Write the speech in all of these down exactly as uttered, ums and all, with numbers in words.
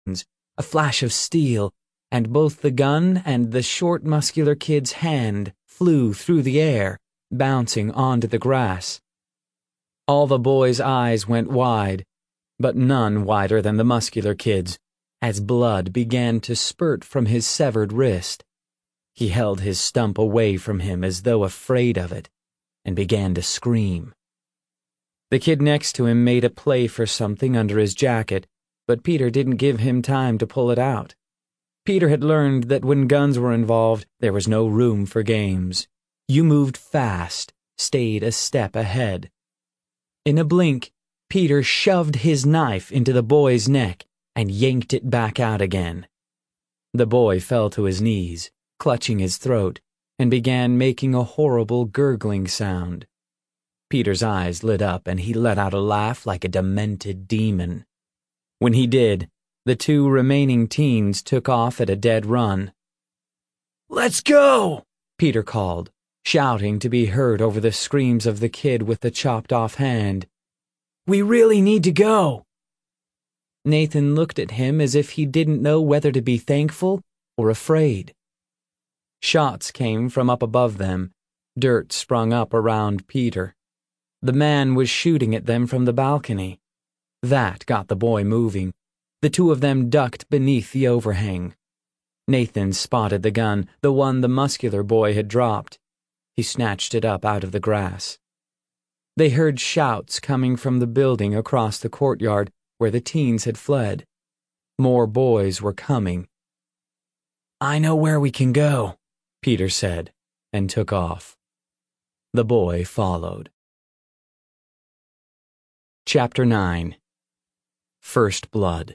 a flash of steel, and both the gun and the short, muscular kid's hand flew through the air, bouncing onto the grass. All the boy's eyes went wide, but none wider than the muscular kid's, as blood began to spurt from his severed wrist. He held his stump away from him as though afraid of it, and began to scream. The kid next to him made a play for something under his jacket, but Peter didn't give him time to pull it out. Peter had learned that when guns were involved, there was no room for games. You moved fast, stayed a step ahead. In a blink, Peter shoved his knife into the boy's neck and yanked it back out again. The boy fell to his knees, clutching his throat, and began making a horrible gurgling sound. Peter's eyes lit up and he let out a laugh like a demented demon. When he did, the two remaining teens took off at a dead run. "Let's go!" Peter called, shouting to be heard over the screams of the kid with the chopped-off hand. "We really need to go!" Nathan looked at him as if he didn't know whether to be thankful or afraid. Shots came from up above them. Dirt sprung up around Peter. The man was shooting at them from the balcony. That got the boy moving. The two of them ducked beneath the overhang. Nathan spotted the gun, the one the muscular boy had dropped. He snatched it up out of the grass. They heard shouts coming from the building across the courtyard where the teens had fled. More boys were coming. "I know where we can go," Peter said, and took off. The boy followed. Chapter nine. First Blood.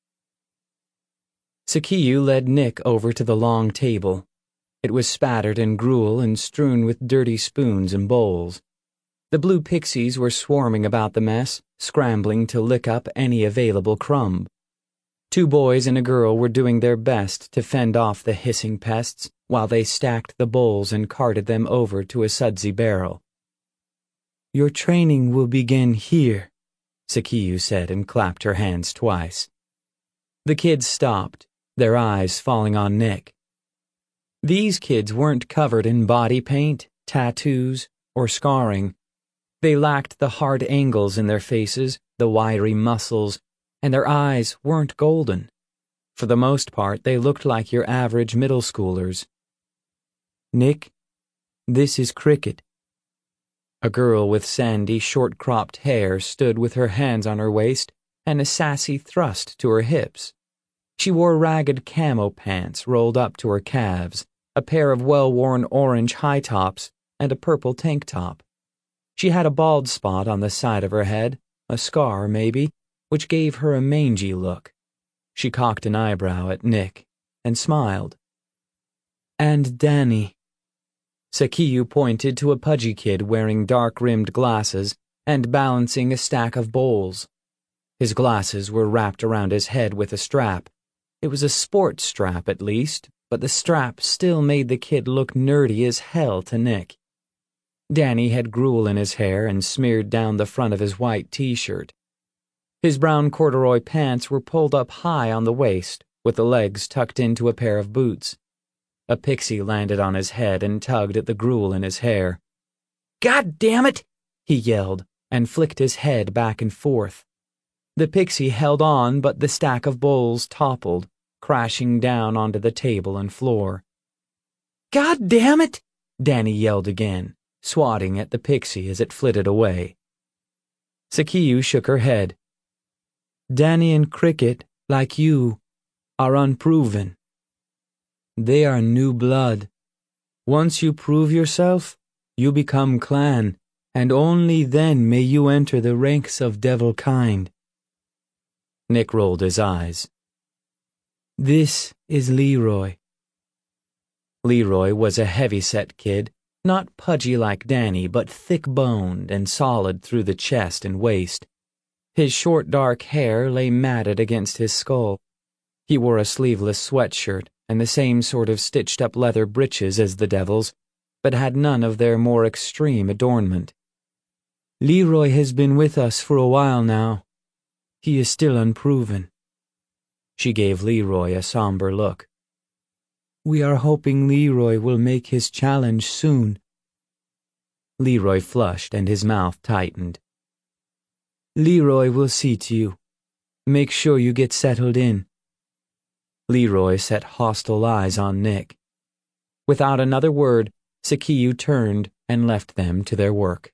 Sakiyu led Nick over to the long table. It was spattered in gruel and strewn with dirty spoons and bowls. The blue pixies were swarming about the mess, scrambling to lick up any available crumb. Two boys and a girl were doing their best to fend off the hissing pests while they stacked the bowls and carted them over to a sudsy barrel. "Your training will begin here," Sakiyu said and clapped her hands twice. The kids stopped, their eyes falling on Nick. These kids weren't covered in body paint, tattoos, or scarring. They lacked the hard angles in their faces, the wiry muscles, and their eyes weren't golden. For the most part, they looked like your average middle schoolers. "Nick, this is Cricket." A girl with sandy, short-cropped hair stood with her hands on her waist and a sassy thrust to her hips. She wore ragged camo pants rolled up to her calves, a pair of well-worn orange high tops, and a purple tank top. She had a bald spot on the side of her head, a scar maybe, which gave her a mangy look. She cocked an eyebrow at Nick and smiled. "And Danny." Sakiyu pointed to a pudgy kid wearing dark-rimmed glasses and balancing a stack of bowls. His glasses were wrapped around his head with a strap. It was a sports strap, at least, but the strap still made the kid look nerdy as hell to Nick. Danny had gruel in his hair and smeared down the front of his white t-shirt. His brown corduroy pants were pulled up high on the waist, with the legs tucked into a pair of boots. A pixie landed on his head and tugged at the gruel in his hair. "God damn it!" he yelled, and flicked his head back and forth. The pixie held on, but the stack of bowls toppled, crashing down onto the table and floor. "God damn it!" Danny yelled again, swatting at the pixie as it flitted away. Sakiyu shook her head. "Danny and Cricket, like you, are unproven. They are new blood. Once you prove yourself, you become clan, and only then may you enter the ranks of devil kind." Nick rolled his eyes. "This is Leroy." Leroy was a heavy-set kid, not pudgy like Danny, but thick-boned and solid through the chest and waist. His short dark hair lay matted against his skull. He wore a sleeveless sweatshirt and the same sort of stitched-up leather breeches as the devils, but had none of their more extreme adornment. "Leroy has been with us for a while now. He is still unproven." She gave Leroy a somber look. "We are hoping Leroy will make his challenge soon." Leroy flushed and his mouth tightened. "Leroy will see to you. Make sure you get settled in." Leroy set hostile eyes on Nick. Without another word, Sakiu turned and left them to their work.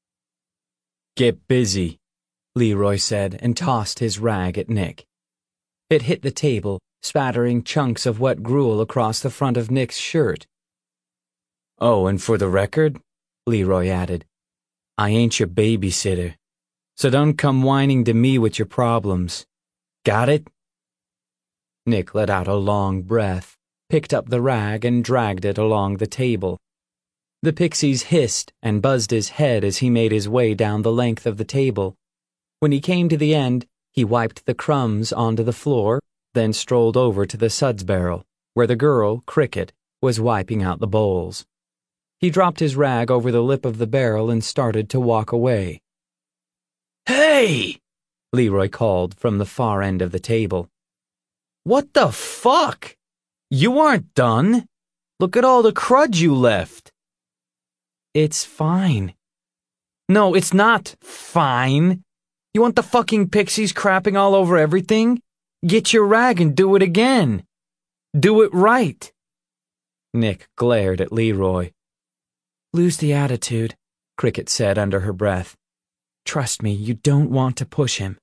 "Get busy," Leroy said, and tossed his rag at Nick. It hit the table, spattering chunks of wet gruel across the front of Nick's shirt. "Oh, and for the record," Leroy added, "I ain't your babysitter, so don't come whining to me with your problems. Got it?" Nick let out a long breath, picked up the rag and dragged it along the table. The pixies hissed and buzzed his head as he made his way down the length of the table. When he came to the end, he wiped the crumbs onto the floor, then strolled over to the suds barrel, where the girl, Cricket, was wiping out the bowls. He dropped his rag over the lip of the barrel and started to walk away. "Hey!" Leroy called from the far end of the table. "What the fuck? You aren't done. Look at all the crud you left." "It's fine." "No, it's not fine. You want the fucking pixies crapping all over everything? Get your rag and do it again. Do it right." Nick glared at Leroy. "Lose the attitude," Cricket said under her breath. "Trust me, you don't want to push him."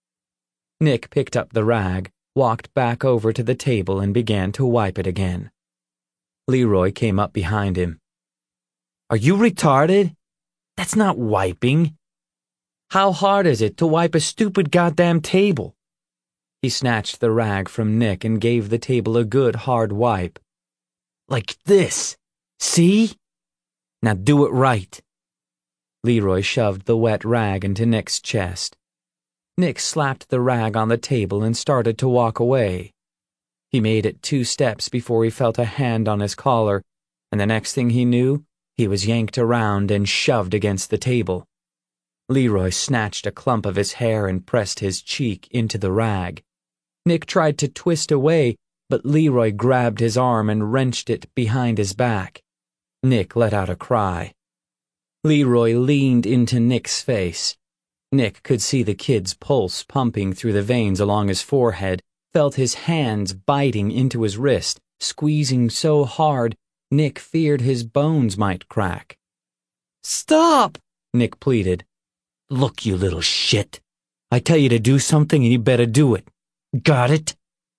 Nick picked up the rag, walked back over to the table and began to wipe it again. Leroy came up behind him. "Are you retarded? That's not wiping. How hard is it to wipe a stupid goddamn table?" He snatched the rag from Nick and gave the table a good hard wipe. "Like this. See? Now do it right." Leroy shoved the wet rag into Nick's chest. Nick slapped the rag on the table and started to walk away. He made it two steps before he felt a hand on his collar, and the next thing he knew, he was yanked around and shoved against the table. Leroy snatched a clump of his hair and pressed his cheek into the rag. Nick tried to twist away, but Leroy grabbed his arm and wrenched it behind his back. Nick let out a cry. Leroy leaned into Nick's face. Nick could see the kid's pulse pumping through the veins along his forehead, felt his hands biting into his wrist, squeezing so hard Nick feared his bones might crack. "Stop!" Nick pleaded. "Look, you little shit. I tell you to do something and you better do it. Got it?"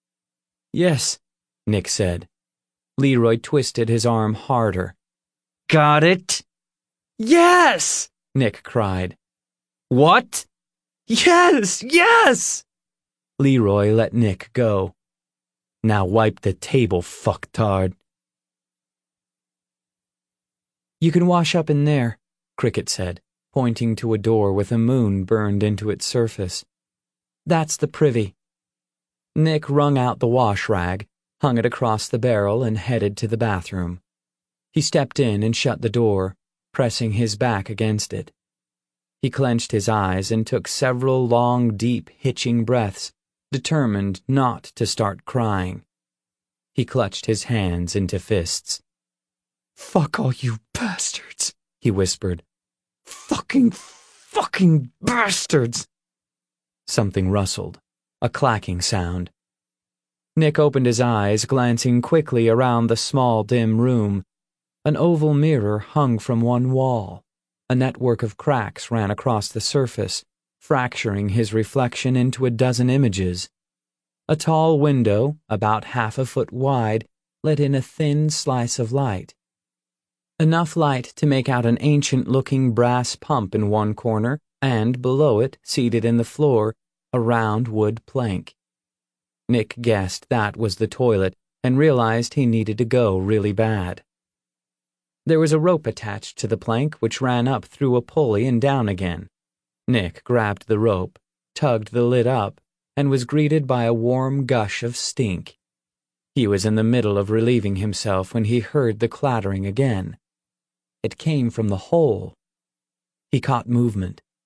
"Yes," Nick said. Leroy twisted his arm harder. "Got it?" "Yes!" Nick cried. "What?" "Yes! Yes!" Leroy let Nick go. "Now wipe the table, fucktard." "You can wash up in there," Cricket said, pointing to a door with a moon burned into its surface. "That's the privy." Nick wrung out the wash rag, hung it across the barrel, and headed to the bathroom. He stepped in and shut the door, pressing his back against it. He clenched his eyes and took several long, deep, hitching breaths, determined not to start crying. He clutched his hands into fists. "Fuck all you bastards," he whispered. "Fucking, fucking bastards!" Something rustled, a clacking sound. Nick opened his eyes, glancing quickly around the small, dim room. An oval mirror hung from one wall. A network of cracks ran across the surface, fracturing his reflection into a dozen images. A tall window, about half a foot wide, let in a thin slice of light. Enough light to make out an ancient-looking brass pump in one corner, and below it, seated in the floor, a round wood plank. Nick guessed that was the toilet and realized he needed to go really bad. There was a rope attached to the plank which ran up through a pulley and down again. Nick grabbed the rope, tugged the lid up, and was greeted by a warm gush of stink. He was in the middle of relieving himself when he heard the clattering again. It came from the hole. He caught movement.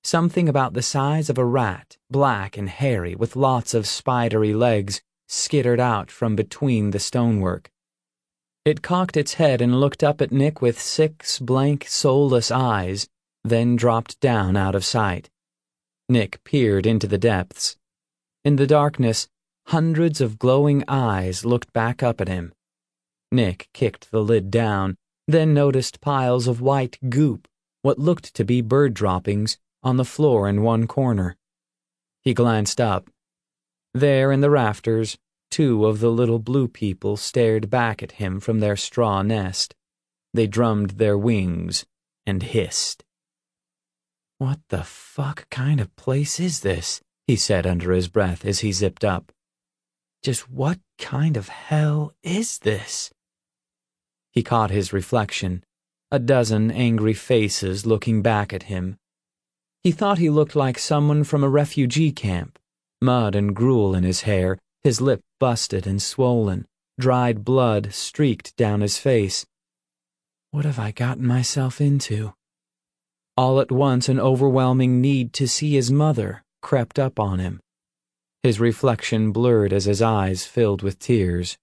Something about the size of a rat, black and hairy, with lots of spidery legs, skittered out from between the stonework. It cocked its head and looked up at Nick with six blank, soulless eyes, then dropped down out of sight. Nick peered into the depths. In the darkness, hundreds of glowing eyes looked back up at him. Nick kicked the lid down, then noticed piles of white goop, what looked to be bird droppings, on the floor in one corner. He glanced up. There in the rafters, two of the little blue people stared back at him from their straw nest. They drummed their wings and hissed. "What the fuck kind of place is this?" he said under his breath as he zipped up. "Just what kind of hell is this?" He caught his reflection, a dozen angry faces looking back at him. He thought he looked like someone from a refugee camp, mud and gruel in his hair, his lip busted and swollen, dried blood streaked down his face. What have I gotten myself into? All at once an overwhelming need to see his mother crept up on him. His reflection blurred as his eyes filled with tears.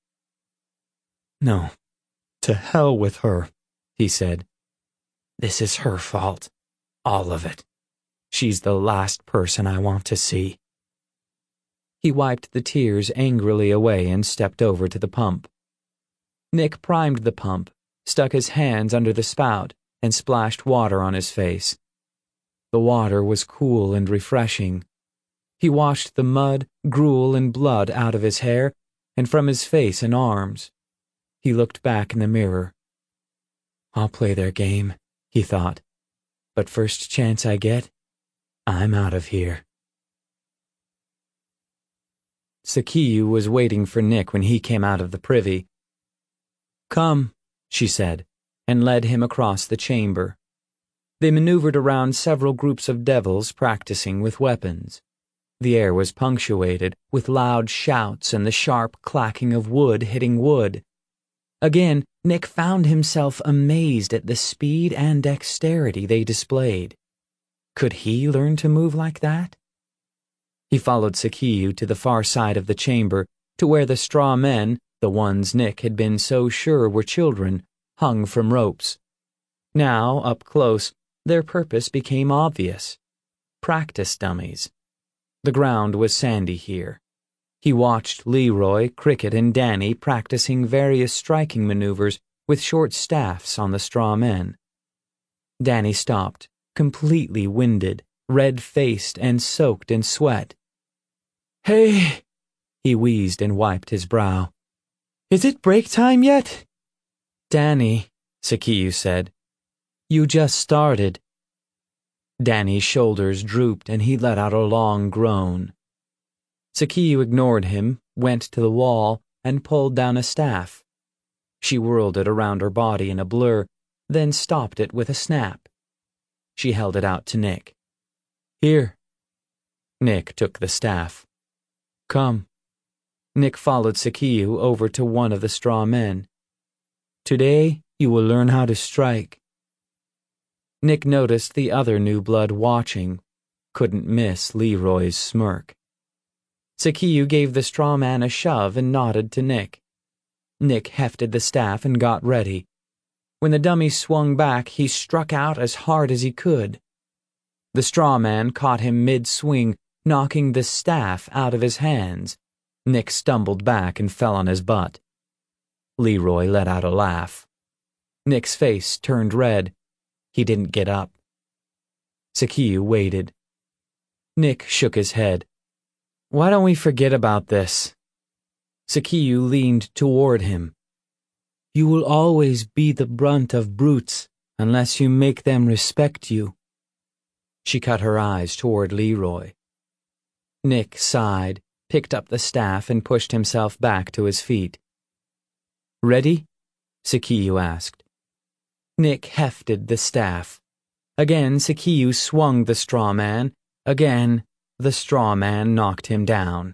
"No, to hell with her," he said. "This is her fault, all of it. She's the last person I want to see." He wiped the tears angrily away and stepped over to the pump. Nick primed the pump, stuck his hands under the spout, and splashed water on his face. The water was cool and refreshing. He washed the mud, gruel, and blood out of his hair and from his face and arms. He looked back in the mirror. "I'll play their game," he thought. "But first chance I get, I'm out of here." Sakiyu was waiting for Nick when he came out of the privy. "Come," she said, and led him across the chamber. They maneuvered around several groups of devils practicing with weapons. The air was punctuated with loud shouts and the sharp clacking of wood hitting wood. Again, Nick found himself amazed at the speed and dexterity they displayed. Could he learn to move like that? He followed Sakiyu to the far side of the chamber, to where the straw men, the ones Nick had been so sure were children, hung from ropes. Now, up close, their purpose became obvious. Practice dummies. The ground was sandy here. He watched Leroy, Cricket, and Danny practicing various striking maneuvers with short staffs on the straw men. Danny stopped, completely winded, red-faced and soaked in sweat. "Hey," he wheezed and wiped his brow. "Is it break time yet?" "Danny," Sakiyu said, "you just started." Danny's shoulders drooped and he let out a long groan. Sakiyu ignored him, went to the wall, and pulled down a staff. She whirled it around her body in a blur, then stopped it with a snap. She held it out to Nick. "Here." Nick took the staff. "Come." Nick followed Sakiyu over to one of the straw men. "Today you will learn how to strike." Nick noticed the other new blood watching, couldn't miss Leroy's smirk. Sakiyu gave the straw man a shove and nodded to Nick. Nick hefted the staff and got ready. When the dummy swung back, he struck out as hard as he could. The straw man caught him mid-swing, knocking the staff out of his hands. Nick stumbled back and fell on his butt. Leroy let out a laugh. Nick's face turned red. He didn't get up. Sakiyu waited. Nick shook his head. "Why don't we forget about this?" Sakiyu leaned toward him. "You will always be the brunt of brutes unless you make them respect you." She cut her eyes toward Leroy. Nick sighed, picked up the staff, and pushed himself back to his feet. "Ready?" Sakiyu asked. Nick hefted the staff. Again, Sakiyu swung the straw man. Again, the straw man knocked him down.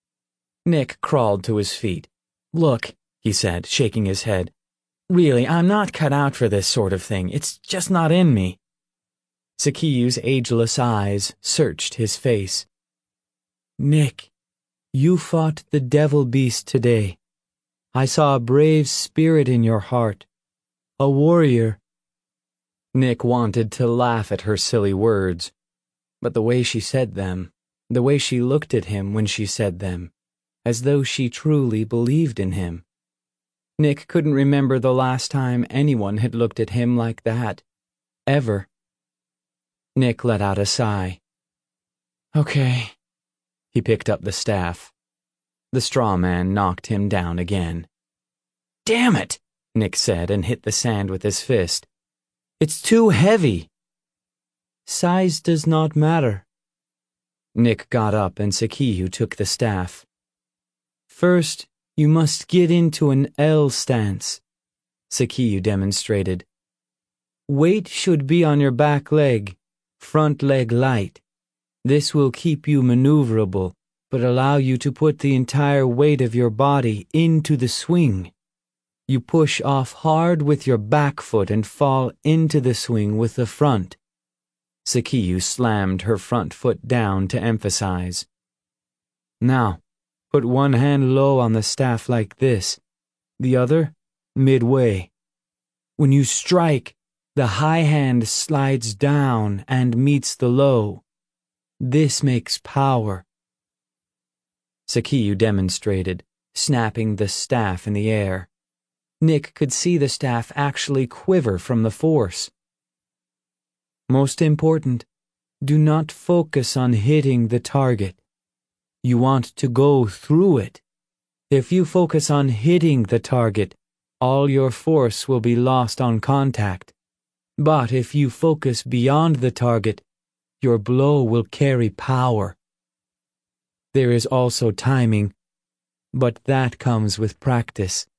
Nick crawled to his feet. "Look," he said, shaking his head. "Really, I'm not cut out for this sort of thing. It's just not in me." Sakiyu's ageless eyes searched his face. "Nick, you fought the devil beast today. I saw a brave spirit in your heart. A warrior." Nick wanted to laugh at her silly words, but the way she said them, the way she looked at him when she said them, as though she truly believed in him. Nick couldn't remember the last time anyone had looked at him like that, ever. Nick let out a sigh. "Okay." He picked up the staff. The straw man knocked him down again. "Damn it," Nick said and hit the sand with his fist. "It's too heavy." "Size does not matter." Nick got up and Sakiyu took the staff. "First, you must get into an L stance," Sakiyu demonstrated. "Weight should be on your back leg, front leg light. This will keep you maneuverable, but allow you to put the entire weight of your body into the swing. You push off hard with your back foot and fall into the swing with the front." Sakiyu slammed her front foot down to emphasize. "Now, put one hand low on the staff like this, the other midway. When you strike, the high hand slides down and meets the low. This makes power." Sakiyu demonstrated, snapping the staff in the air. Nick could see the staff actually quiver from the force. "Most important, do not focus on hitting the target. You want to go through it. If you focus on hitting the target, all your force will be lost on contact. But if you focus beyond the target, your blow will carry power. There is also timing, but that comes with practice."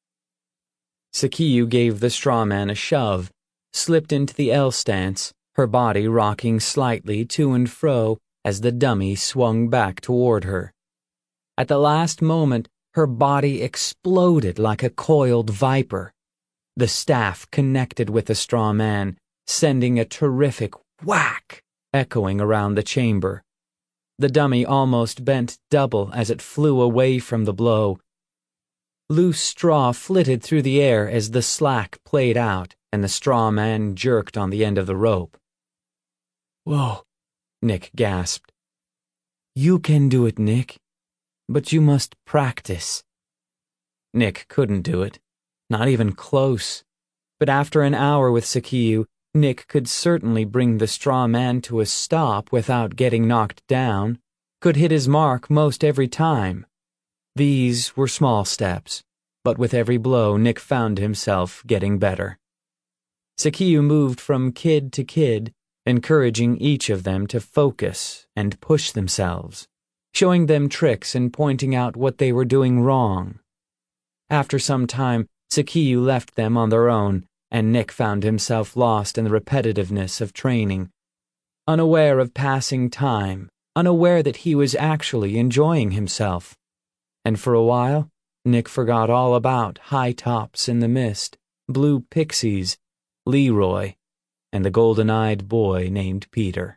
Sakiyu gave the straw man a shove, slipped into the L stance, her body rocking slightly to and fro as the dummy swung back toward her. At the last moment, her body exploded like a coiled viper. The staff connected with the straw man, sending a terrific whack echoing around the chamber. The dummy almost bent double as it flew away from the blow. Loose straw flitted through the air as the slack played out and the straw man jerked on the end of the rope. "Whoa," Nick gasped. "You can do it, Nick, but you must practice." Nick couldn't do it, not even close. But after an hour with Sakiyu, Nick could certainly bring the straw man to a stop without getting knocked down, could hit his mark most every time. These were small steps, but with every blow Nick found himself getting better. Sakiyu moved from kid to kid, encouraging each of them to focus and push themselves, showing them tricks and pointing out what they were doing wrong. After some time, Sakiyu left them on their own, and Nick found himself lost in the repetitiveness of training, unaware of passing time, unaware that he was actually enjoying himself. And for a while, Nick forgot all about high tops in the mist, blue pixies, Leroy, and the golden-eyed boy named Peter.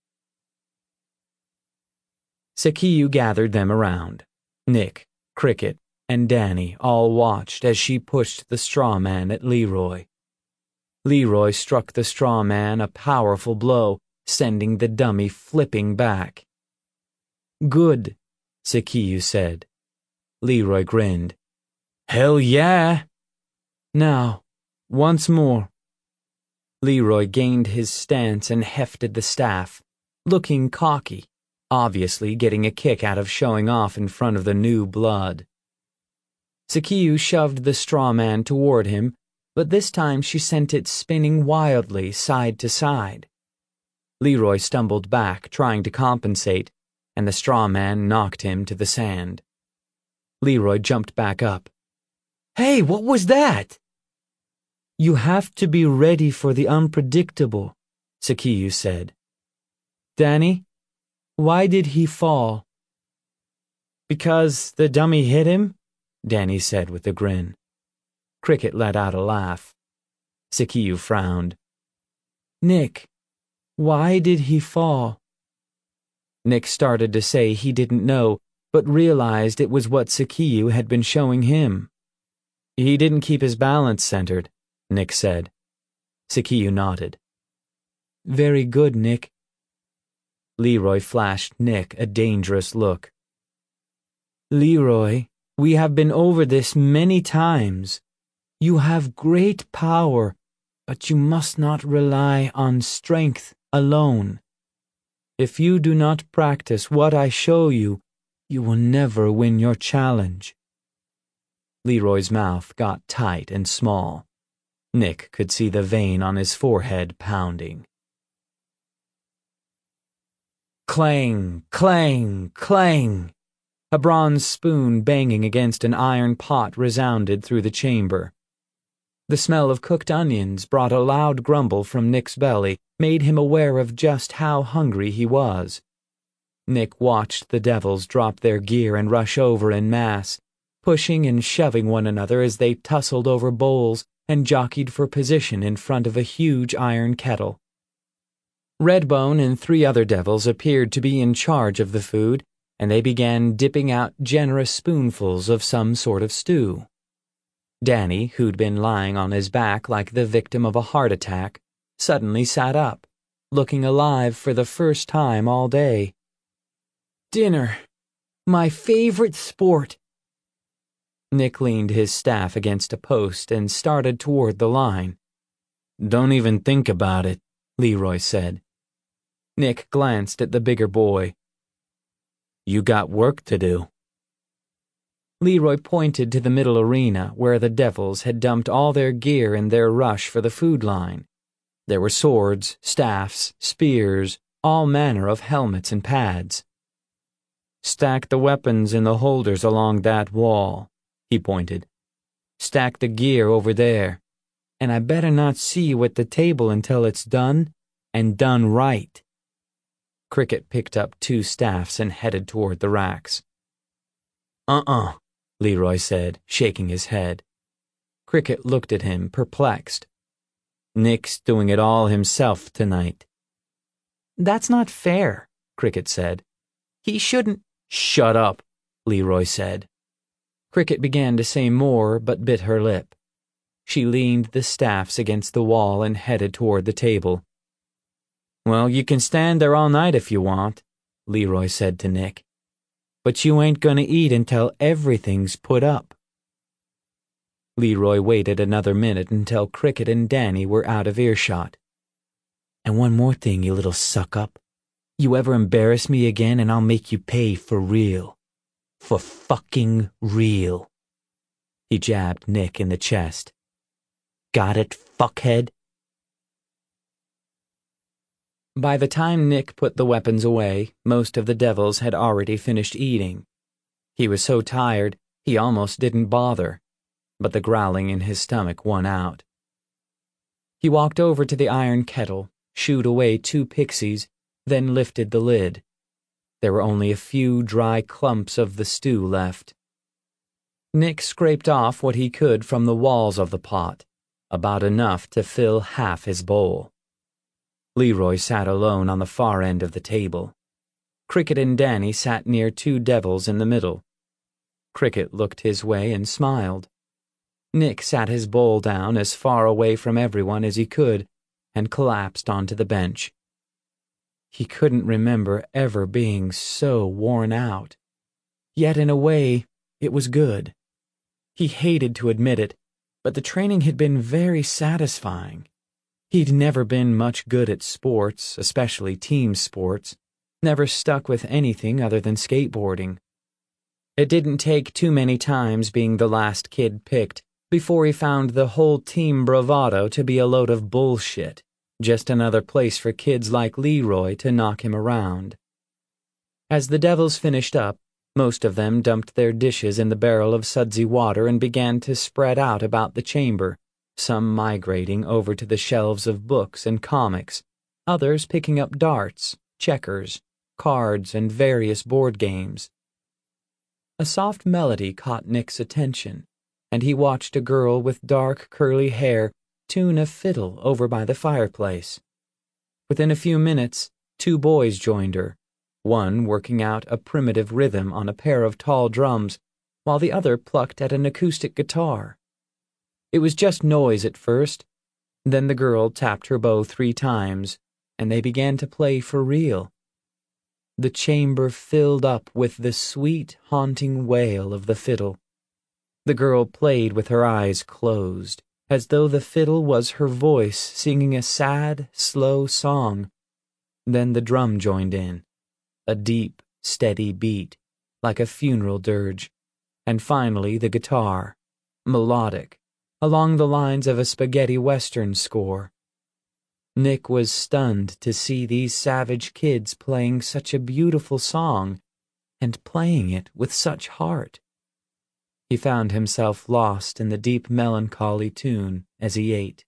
Sakiyu gathered them around. Nick, Cricket, and Danny all watched as she pushed the straw man at Leroy. Leroy struck the straw man a powerful blow, sending the dummy flipping back. "Good," Sakiyu said. Leroy grinned. "Hell yeah!" "Now, once more." Leroy gained his stance and hefted the staff, looking cocky, obviously getting a kick out of showing off in front of the new blood. Sakiyu shoved the straw man toward him, but this time she sent it spinning wildly side to side. Leroy stumbled back, trying to compensate, and the straw man knocked him to the sand. Leroy jumped back up. "Hey, what was that?" "You have to be ready for the unpredictable," Sakiyu said. "Danny, why did he fall?" "Because the dummy hit him," Danny said with a grin. Cricket let out a laugh. Sakiyu frowned. "Nick, Why did he fall? Nick started to say he didn't know, but realized it was what Sakiu had been showing him. He didn't keep his balance centered, Nick said. Sakiu nodded. Very good, Nick. Leroy flashed Nick a dangerous look. Leroy, we have been over this many times. You have great power, but you must not rely on strength alone. If you do not practice what I show you, you will never win your challenge. Leroy's mouth got tight and small. Nick could see the vein on his forehead pounding. Clang, clang, clang. A bronze spoon banging against an iron pot resounded through the chamber. The smell of cooked onions brought a loud grumble from Nick's belly, made him aware of just how hungry he was. Nick watched the devils drop their gear and rush over en masse, pushing and shoving one another as they tussled over bowls and jockeyed for position in front of a huge iron kettle. Redbone and three other devils appeared to be in charge of the food, and they began dipping out generous spoonfuls of some sort of stew. Danny, who'd been lying on his back like the victim of a heart attack, suddenly sat up, looking alive for the first time all day. Dinner. My favorite sport. Nick leaned his staff against a post and started toward the line. Don't even think about it, Leroy said. Nick glanced at the bigger boy. You got work to do. Leroy pointed to the middle arena where the devils had dumped all their gear in their rush for the food line. There were swords, staffs, spears, all manner of helmets and pads. Stack the weapons in the holders along that wall, he pointed. Stack the gear over there, and I better not see you at the table until it's done, and done right. Cricket picked up two staffs and headed toward the racks. Uh-uh, Leroy said, shaking his head. Cricket looked at him, perplexed. Nick's doing it all himself tonight. That's not fair, Cricket said. He shouldn't. Shut up, Leroy said. Cricket began to say more, but bit her lip. She leaned the staffs against the wall and headed toward the table. Well, you can stand there all night if you want, Leroy said to Nick. But you ain't gonna eat until everything's put up. Leroy waited another minute until Cricket and Danny were out of earshot. And one more thing, you little suck-up. You ever embarrass me again and I'll make you pay for real. For fucking real. He jabbed Nick in the chest. Got it, fuckhead? By the time Nick put the weapons away, most of the devils had already finished eating. He was so tired, he almost didn't bother, but the growling in his stomach won out. He walked over to the iron kettle, shooed away two pixies, then lifted the lid. There were only a few dry clumps of the stew left. Nick scraped off what he could from the walls of the pot, about enough to fill half his bowl. Leroy sat alone on the far end of the table. Cricket and Danny sat near two devils in the middle. Cricket looked his way and smiled. Nick sat his bowl down as far away from everyone as he could and collapsed onto the bench. He couldn't remember ever being so worn out. Yet in a way, it was good. He hated to admit it, but the training had been very satisfying. He'd never been much good at sports, especially team sports, never stuck with anything other than skateboarding. It didn't take too many times being the last kid picked before he found the whole team bravado to be a load of bullshit, just another place for kids like Leroy to knock him around. As the devils finished up, most of them dumped their dishes in the barrel of sudsy water and began to spread out about the chamber, some migrating over to the shelves of books and comics, others picking up darts, checkers, cards, and various board games. A soft melody caught Nick's attention, and he watched a girl with dark, curly hair tune a fiddle over by the fireplace. Within a few minutes, two boys joined her, one working out a primitive rhythm on a pair of tall drums, while the other plucked at an acoustic guitar. It was just noise at first. Then the girl tapped her bow three times, and they began to play for real. The chamber filled up with the sweet, haunting wail of the fiddle. The girl played with her eyes closed, as though the fiddle was her voice singing a sad, slow song. Then the drum joined in, a deep, steady beat, like a funeral dirge, and finally the guitar, melodic, along the lines of a spaghetti western score. Nick was stunned to see these savage kids playing such a beautiful song, and playing it with such heart. He found himself lost in the deep melancholy tune as he ate.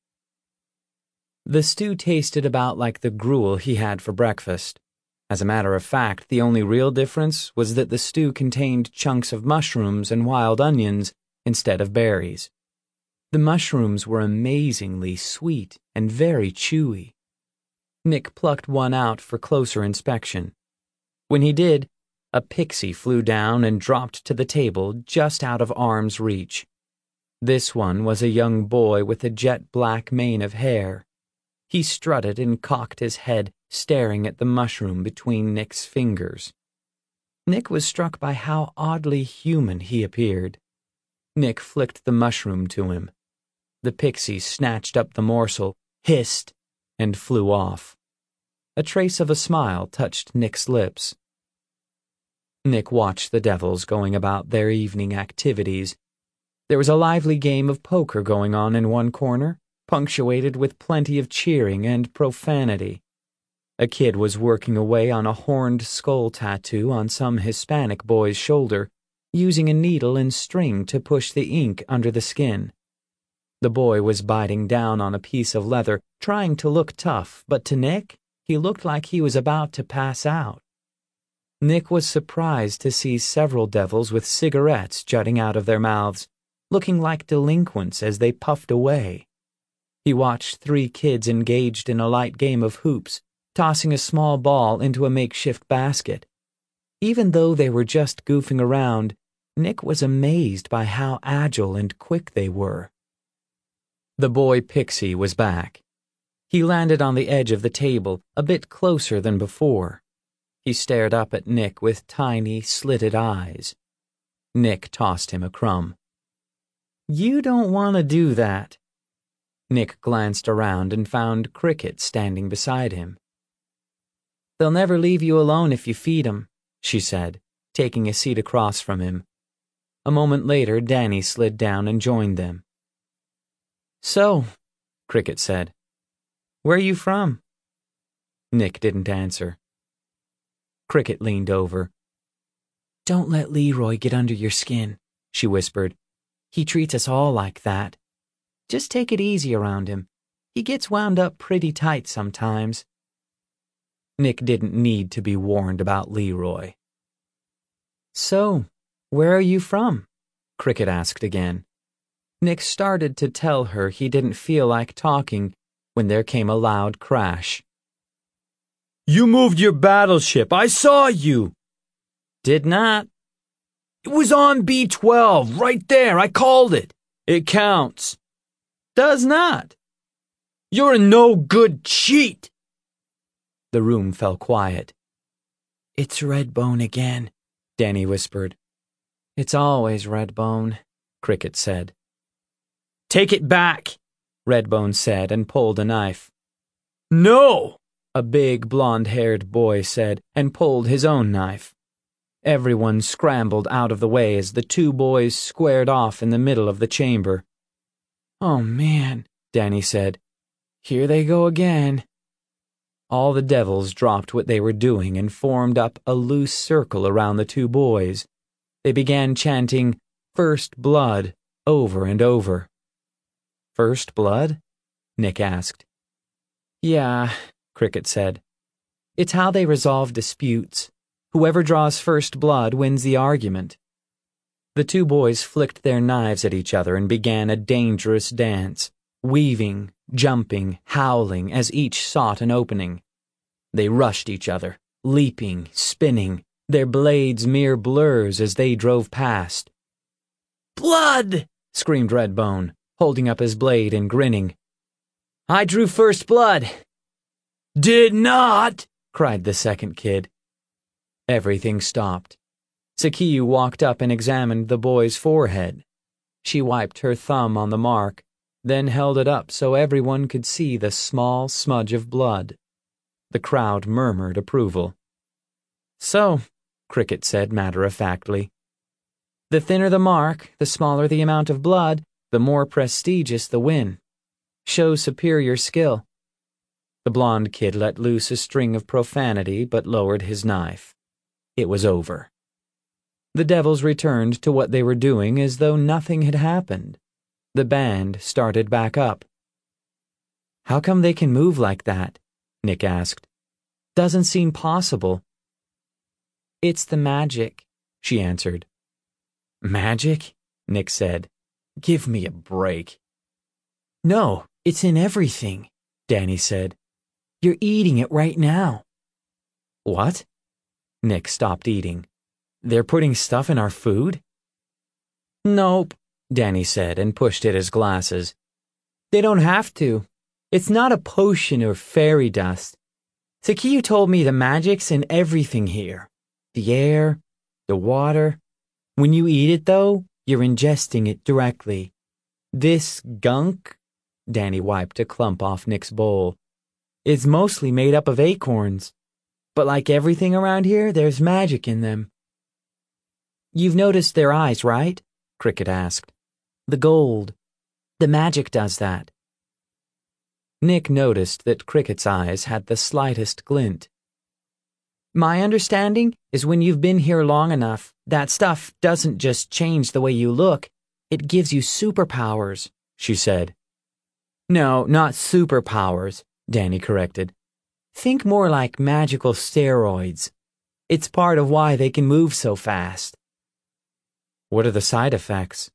The stew tasted about like the gruel he had for breakfast. As a matter of fact, the only real difference was that the stew contained chunks of mushrooms and wild onions instead of berries. The mushrooms were amazingly sweet and very chewy. Nick plucked one out for closer inspection. When he did, a pixie flew down and dropped to the table just out of arm's reach. This one was a young boy with a jet-black mane of hair. He strutted and cocked his head, staring at the mushroom between Nick's fingers. Nick was struck by how oddly human he appeared. Nick flicked the mushroom to him. The pixie snatched up the morsel, hissed, and flew off. A trace of a smile touched Nick's lips. Nick watched the devils going about their evening activities. There was a lively game of poker going on in one corner, punctuated with plenty of cheering and profanity. A kid was working away on a horned skull tattoo on some Hispanic boy's shoulder, using a needle and string to push the ink under the skin. The boy was biting down on a piece of leather, trying to look tough, but to Nick, he looked like he was about to pass out. Nick was surprised to see several devils with cigarettes jutting out of their mouths, looking like delinquents as they puffed away. He watched three kids engaged in a light game of hoops, tossing a small ball into a makeshift basket. Even though they were just goofing around, Nick was amazed by how agile and quick they were. The boy Pixie was back. He landed on the edge of the table, a bit closer than before. He stared up at Nick with tiny, slitted eyes. Nick tossed him a crumb. "You don't want to do that." Nick glanced around and found Cricket standing beside him. "They'll never leave you alone if you feed 'em," she said, taking a seat across from him. A moment later, Danny slid down and joined them. "So," Cricket said, "where are you from?" Nick didn't answer. Cricket leaned over. "Don't let Leroy get under your skin," she whispered. "He treats us all like that. Just take it easy around him. He gets wound up pretty tight sometimes." Nick didn't need to be warned about Leroy. "So, where are you from?" Cricket asked again. Nick started to tell her he didn't feel like talking when there came a loud crash. "You moved your battleship. I saw you." "Did not." "It was on B twelve, right there. I called it. It counts." "Does not." "You're a no-good cheat." The room fell quiet. "It's Redbone again," Danny whispered. "It's always Redbone," Cricket said. "Take it back," Redbone said and pulled a knife. "No," a big blonde-haired boy said and pulled his own knife. Everyone scrambled out of the way as the two boys squared off in the middle of the chamber. "Oh, man," Danny said. "Here they go again." All the devils dropped what they were doing and formed up a loose circle around the two boys. They began chanting, "First blood," over and over. "First blood?" Nick asked. "Yeah," Cricket said. "It's how they resolve disputes. Whoever draws first blood wins the argument." The two boys flicked their knives at each other and began a dangerous dance, weaving, jumping, howling as each sought an opening. They rushed each other, leaping, spinning, their blades mere blurs as they drove past. "Blood!" screamed Redbone, holding up his blade and grinning. "I drew first blood." "Did not!" cried the second kid. Everything stopped. Sakiyu walked up and examined the boy's forehead. She wiped her thumb on the mark, then held it up so everyone could see the small smudge of blood. The crowd murmured approval. "So," Cricket said matter-of-factly, "the thinner the mark, the smaller the amount of blood, the more prestigious the win. Shows superior skill." The blonde kid let loose a string of profanity but lowered his knife. It was over. The devils returned to what they were doing as though nothing had happened. The band started back up. "How come they can move like that?" Nick asked. "Doesn't seem possible." "It's the magic," she answered. "Magic?" Nick said. "Give me a break." "No, it's in everything," Danny said. "You're eating it right now." "What?" Nick stopped eating. "They're putting stuff in our food?" "Nope," Danny said and pushed at his glasses. "They don't have to. It's not a potion or fairy dust. Sakiyu told me the magic's in everything here. The air, the water. When you eat it, though, you're ingesting it directly. This gunk," Danny wiped a clump off Nick's bowl, "is mostly made up of acorns. But like everything around here, there's magic in them." "You've noticed their eyes, right?" Cricket asked. "The gold. The magic does that." Nick noticed that Cricket's eyes had the slightest glint. "My understanding is when you've been here long enough, that stuff doesn't just change the way you look, it gives you superpowers," she said. "No, not superpowers," Danny corrected. "Think more like magical steroids. It's part of why they can move so fast." "What are the side effects?"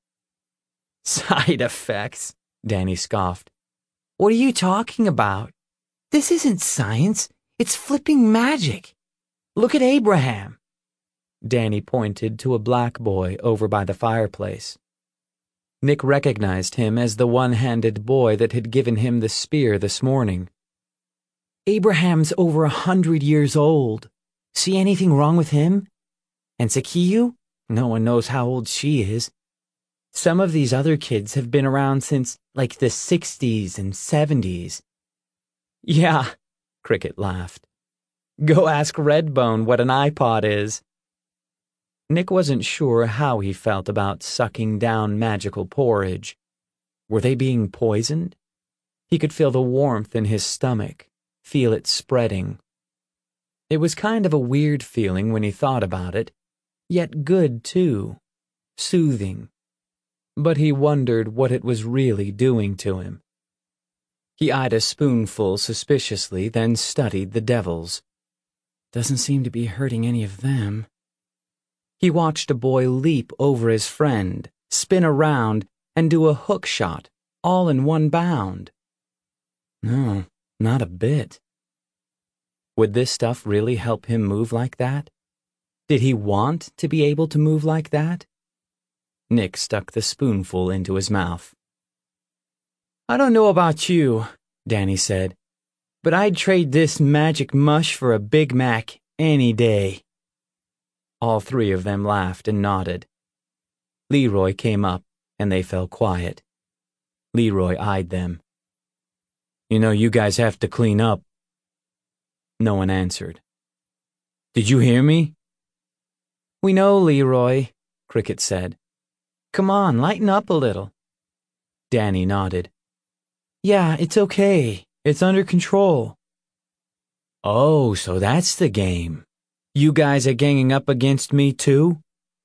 "Side effects?" Danny scoffed. "What are you talking about? This isn't science, it's flipping magic. Look at Abraham." Danny pointed to a black boy over by the fireplace. Nick recognized him as the one-handed boy that had given him the spear this morning. "Abraham's over a hundred years old. See anything wrong with him? And Sakiyu? No one knows how old she is. Some of these other kids have been around since, like, the sixties and seventies. "Yeah," Cricket laughed. "Go ask Redbone what an iPod is." Nick wasn't sure how he felt about sucking down magical porridge. Were they being poisoned? He could feel the warmth in his stomach, feel it spreading. It was kind of a weird feeling when he thought about it, yet good too, soothing. But he wondered what it was really doing to him. He eyed a spoonful suspiciously, then studied the devils. Doesn't seem to be hurting any of them. He watched a boy leap over his friend, spin around, and do a hook shot, all in one bound. No, not a bit. Would this stuff really help him move like that? Did he want to be able to move like that? Nick stuck the spoonful into his mouth. "I don't know about you," Danny said, "but I'd trade this magic mush for a Big Mac any day." All three of them laughed and nodded. Leroy came up, and they fell quiet. Leroy eyed them. "You know, you guys have to clean up." No one answered. "Did you hear me?" "We know, Leroy," Cricket said. "Come on, lighten up a little." Danny nodded. "Yeah, it's okay. It's under control." "Oh, so that's the game. You guys are ganging up against me too?"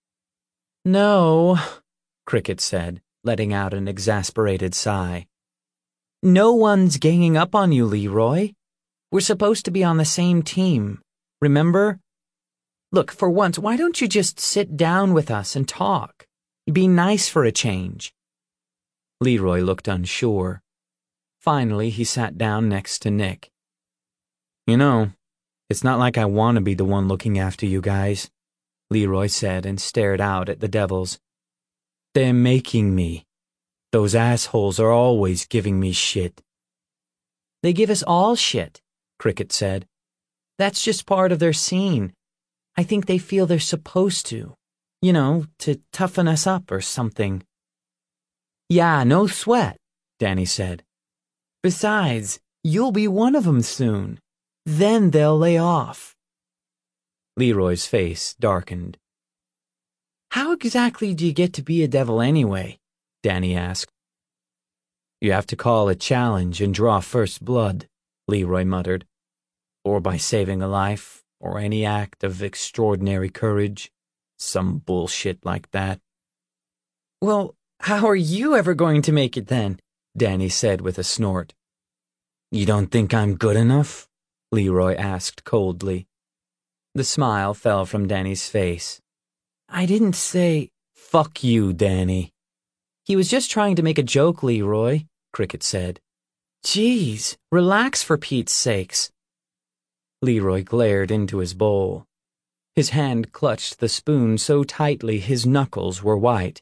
"No," Cricket said, letting out an exasperated sigh. "No one's ganging up on you, Leroy. We're supposed to be on the same team, remember? Look, for once, why don't you just sit down with us and talk? Be nice for a change." Leroy looked unsure. Finally, he sat down next to Nick. "You know, It's not like I want to be the one looking after you guys, Leroy said and stared out at the devils. They're making me. Those assholes are always giving me shit. They give us all shit, Cricket said. That's just part of their scene. I think they feel they're supposed to. You know, to toughen us up or something. Yeah, no sweat, Danny said. Besides, you'll be one of them soon. Then they'll lay off. Leroy's face darkened. How exactly do you get to be a devil anyway? Danny asked. You have to call a challenge and draw first blood, Leroy muttered. Or by saving a life, or any act of extraordinary courage. Some bullshit like that. Well, how are you ever going to make it then? Danny said with a snort. You don't think I'm good enough? Leroy asked coldly. The smile fell from Danny's face. I didn't say... Fuck you, Danny. He was just trying to make a joke, Leroy, Cricket said. Jeez, relax for Pete's sakes. Leroy glared into his bowl. His hand clutched the spoon so tightly his knuckles were white.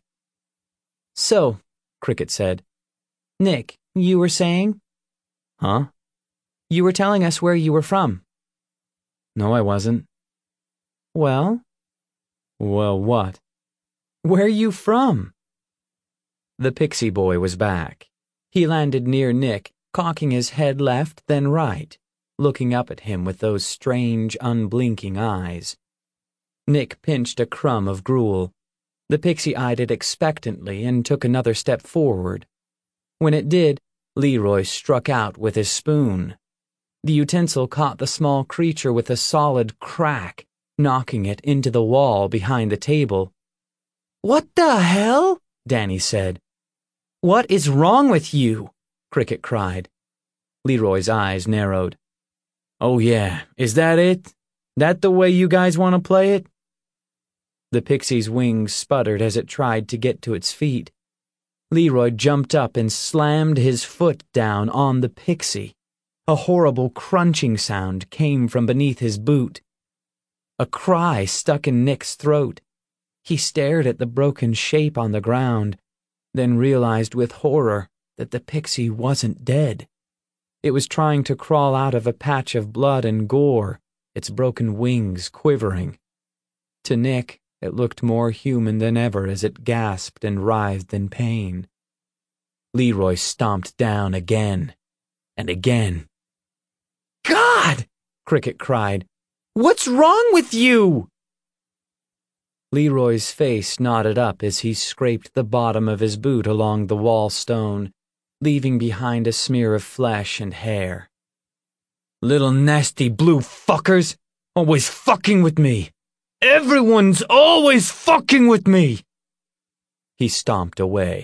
So, Cricket said. Nick, you were saying? Huh? You were telling us where you were from. No, I wasn't. Well? Well, what? Where are you from? The pixie boy was back. He landed near Nick, cocking his head left, then right, looking up at him with those strange, unblinking eyes. Nick pinched a crumb of gruel. The pixie eyed it expectantly and took another step forward. When it did, Leroy struck out with his spoon. The utensil caught the small creature with a solid crack, knocking it into the wall behind the table. What the hell? Danny said. What is wrong with you? Cricket cried. Leroy's eyes narrowed. Oh yeah, is that it? That the way you guys want to play it? The pixie's wings sputtered as it tried to get to its feet. Leroy jumped up and slammed his foot down on the pixie. A horrible crunching sound came from beneath his boot. A cry stuck in Nick's throat. He stared at the broken shape on the ground, then realized with horror that the pixie wasn't dead. It was trying to crawl out of a patch of blood and gore, its broken wings quivering. To Nick, it looked more human than ever as it gasped and writhed in pain. Leroy stomped down again and again. God! Cricket cried. What's wrong with you? Leroy's face knotted up as he scraped the bottom of his boot along the wall stone, leaving behind a smear of flesh and hair. Little nasty blue fuckers, always fucking with me. Everyone's always fucking with me. He stomped away.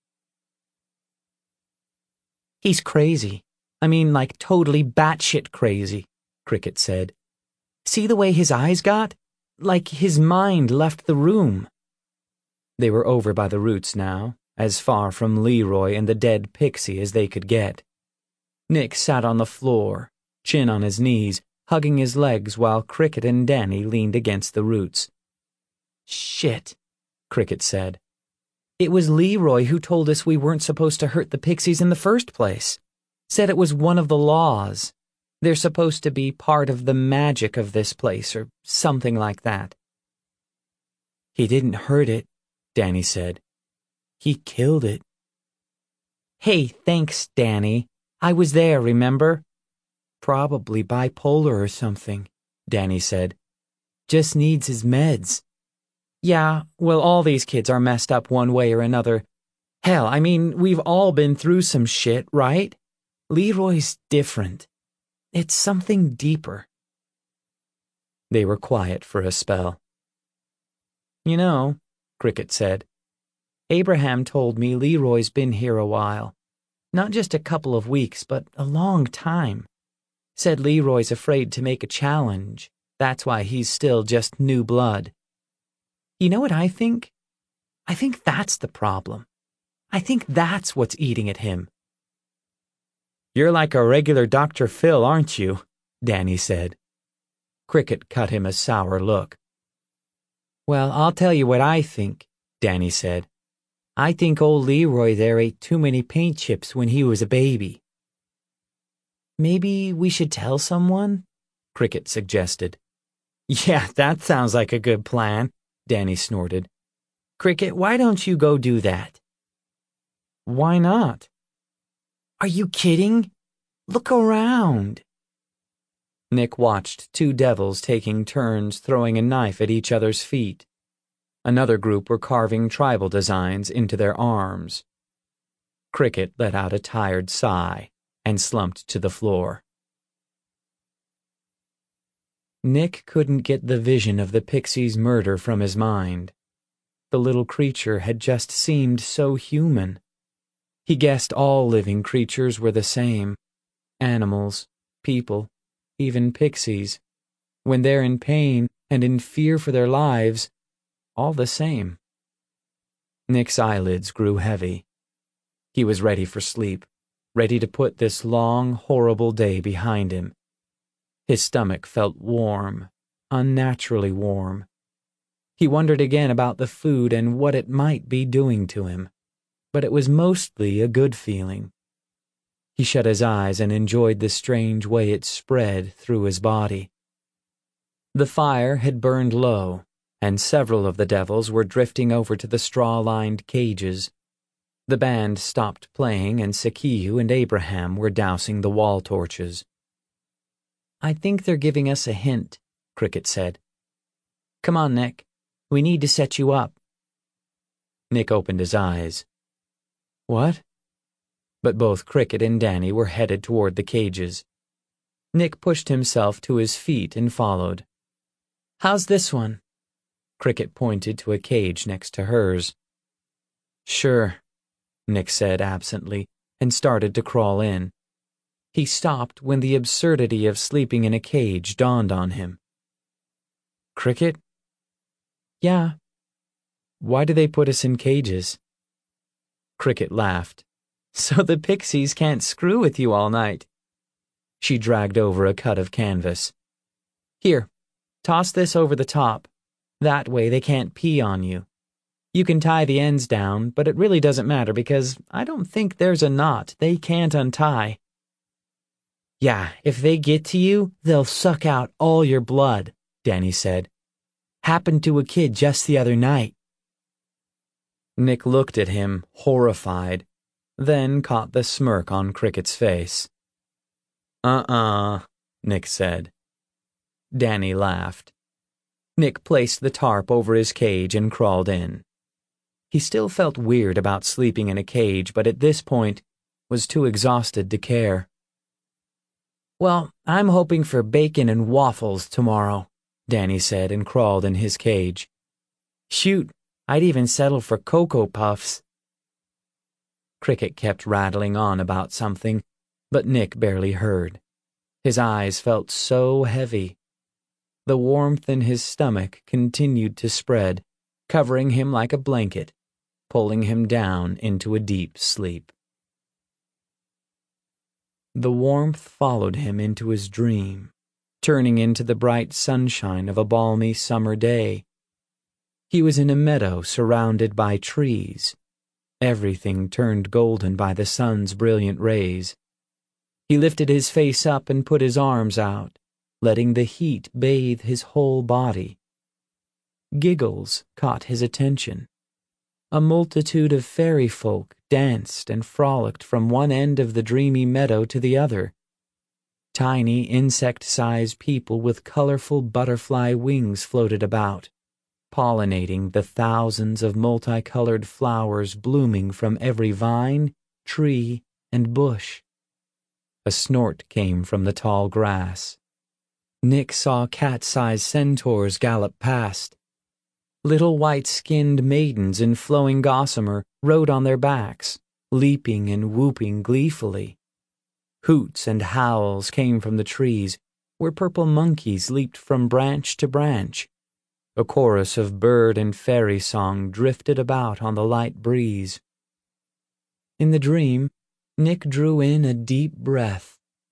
He's crazy. I mean, like totally batshit crazy, Cricket said. See the way his eyes got? Like his mind left the room. They were over by the roots now, as far from Leroy and the dead pixie as they could get. Nick sat on the floor, chin on his knees, hugging his legs while Cricket and Danny leaned against the roots. Shit, Cricket said. It was Leroy who told us we weren't supposed to hurt the pixies in the first place. Said it was one of the laws. They're supposed to be part of the magic of this place, or something like that. He didn't hurt it, Danny said. He killed it. Hey, thanks, Danny. I was there, remember? Probably bipolar or something, Danny said. Just needs his meds. Yeah, well, all these kids are messed up one way or another. Hell, I mean, we've all been through some shit, right? Leroy's different. It's something deeper. They were quiet for a spell. You know, Cricket said, Abraham told me Leroy's been here a while. Not just a couple of weeks, but a long time. Said Leroy's afraid to make a challenge. That's why he's still just new blood. You know what I think? I think that's the problem. I think that's what's eating at him. You're like a regular Doctor Phil, aren't you? Danny said. Cricket cut him a sour look. Well, I'll tell you what I think, Danny said. I think old Leroy there ate too many paint chips when he was a baby. Maybe we should tell someone? Cricket suggested. Yeah, that sounds like a good plan, Danny snorted. Cricket, why don't you go do that? Why not? Are you kidding? Look around. Nick watched two devils taking turns throwing a knife at each other's feet. Another group were carving tribal designs into their arms. Cricket let out a tired sigh and slumped to the floor. Nick couldn't get the vision of the pixie's murder from his mind. The little creature had just seemed so human. He guessed all living creatures were the same. Animals, people, even pixies. When they're in pain and in fear for their lives, all the same. Nick's eyelids grew heavy. He was ready for sleep, ready to put this long, horrible day behind him. His stomach felt warm, unnaturally warm. He wondered again about the food and what it might be doing to him, but it was mostly a good feeling. He shut his eyes and enjoyed the strange way it spread through his body. The fire had burned low, and several of the devils were drifting over to the straw-lined cages. The band stopped playing, and Sakiyu and Abraham were dousing the wall torches. I think they're giving us a hint, Cricket said. Come on, Nick. We need to set you up. Nick opened his eyes. What? But both Cricket and Danny were headed toward the cages. Nick pushed himself to his feet and followed. How's this one? Cricket pointed to a cage next to hers. Sure, Nick said absently, and started to crawl in. He stopped when the absurdity of sleeping in a cage dawned on him. Cricket? Yeah. Why do they put us in cages? Cricket laughed. So the pixies can't screw with you all night. She dragged over a cut of canvas. Here, toss this over the top. That way they can't pee on you. You can tie the ends down, but it really doesn't matter because I don't think there's a knot they can't untie. Yeah, if they get to you, they'll suck out all your blood, Danny said. Happened to a kid just the other night. Nick looked at him, horrified, then caught the smirk on Cricket's face. Uh-uh, Nick said. Danny laughed. Nick placed the tarp over his cage and crawled in. He still felt weird about sleeping in a cage, but at this point was too exhausted to care. Well, I'm hoping for bacon and waffles tomorrow, Danny said and crawled in his cage. Shoot, I'd even settle for Cocoa Puffs. Cricket kept rattling on about something, but Nick barely heard. His eyes felt so heavy. The warmth in his stomach continued to spread, covering him like a blanket, pulling him down into a deep sleep. The warmth followed him into his dream, turning into the bright sunshine of a balmy summer day. He was in a meadow surrounded by trees. Everything turned golden by the sun's brilliant rays. He lifted his face up and put his arms out, letting the heat bathe his whole body. Giggles caught his attention. A multitude of fairy folk danced and frolicked from one end of the dreamy meadow to the other. Tiny insect-sized people with colorful butterfly wings floated about, pollinating the thousands of multicolored flowers blooming from every vine, tree, and bush. A snort came from the tall grass. Nick saw cat-sized centaurs gallop past. Little white-skinned maidens in flowing gossamer rode on their backs, leaping and whooping gleefully. Hoots and howls came from the trees, where purple monkeys leaped from branch to branch. A chorus of bird and fairy song drifted about on the light breeze. In the dream, Nick drew in a deep breath,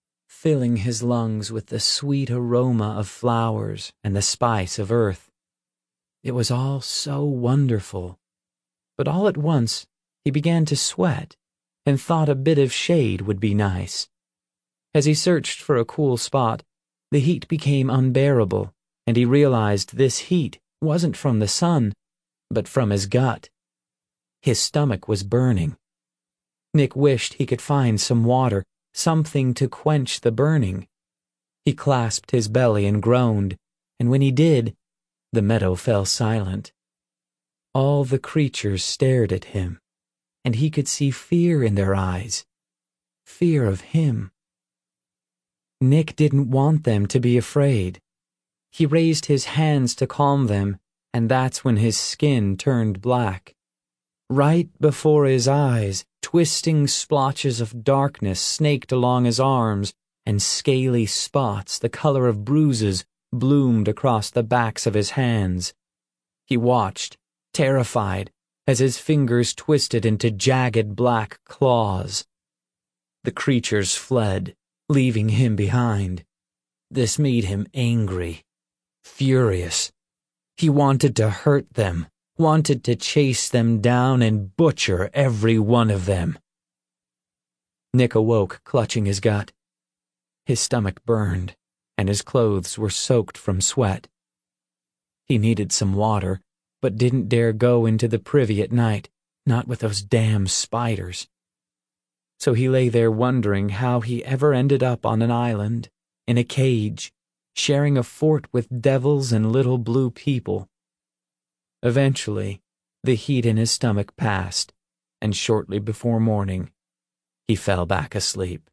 filling his lungs with the sweet aroma of flowers and the spice of earth. It was all so wonderful. But all at once he began to sweat and thought a bit of shade would be nice. As he searched for a cool spot, the heat became unbearable, and he realized this heat wasn't from the sun, but from his gut. His stomach was burning. Nick wished he could find some water, something to quench the burning. He clasped his belly and groaned, and when he did, the meadow fell silent. All the creatures stared at him, and he could see fear in their eyes. Fear of him. Nick didn't want them to be afraid. He raised his hands to calm them, and that's when his skin turned black. Right before his eyes, twisting splotches of darkness snaked along his arms, and scaly spots the color of bruises bloomed across the backs of his hands. He watched, terrified, as his fingers twisted into jagged black claws. The creatures fled, leaving him behind. This made him angry, furious. He wanted to hurt them, wanted to chase them down and butcher every one of them. Nick awoke, clutching his gut. His stomach burned, and his clothes were soaked from sweat. He needed some water, but didn't dare go into the privy at night, not with those damn spiders. So he lay there wondering how he ever ended up on an island, in a cage, sharing a fort with devils and little blue people. Eventually, the heat in his stomach passed, and shortly before morning, he fell back asleep.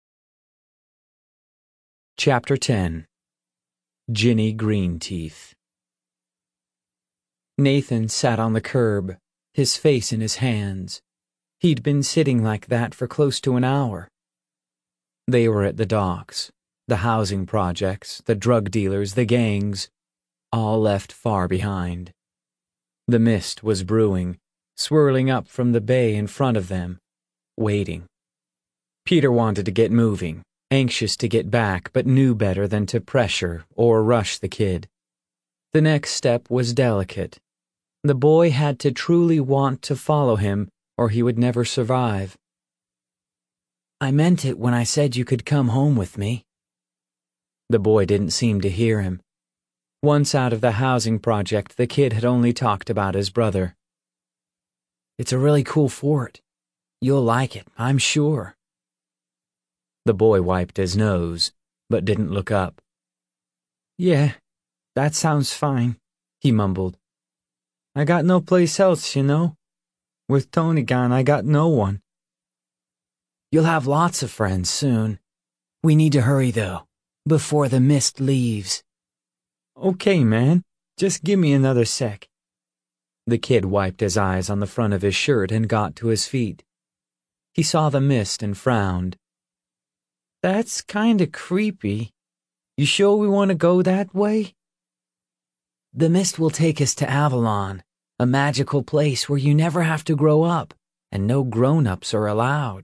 Chapter ten. Ginny Greenteeth. Nathan sat on the curb, his face in his hands. He'd been sitting like that for close to an hour. They were at the docks, the housing projects, the drug dealers, the gangs, all left far behind. The mist was brewing, swirling up from the bay in front of them, waiting. Peter wanted to get moving, anxious to get back, but knew better than to pressure or rush the kid. The next step was delicate. The boy had to truly want to follow him, or he would never survive. I meant it when I said you could come home with me. The boy didn't seem to hear him. Once out of the housing project, the kid had only talked about his brother. It's a really cool fort. You'll like it, I'm sure. The boy wiped his nose, but didn't look up. Yeah, that sounds fine, he mumbled. I got no place else, you know. With Tony gone, I got no one. You'll have lots of friends soon. We need to hurry, though, before the mist leaves. Okay, man. Just give me another sec. The kid wiped his eyes on the front of his shirt and got to his feet. He saw the mist and frowned. That's kinda creepy. You sure we want to go that way? The mist will take us to Avalon, a magical place where you never have to grow up, and no grown-ups are allowed.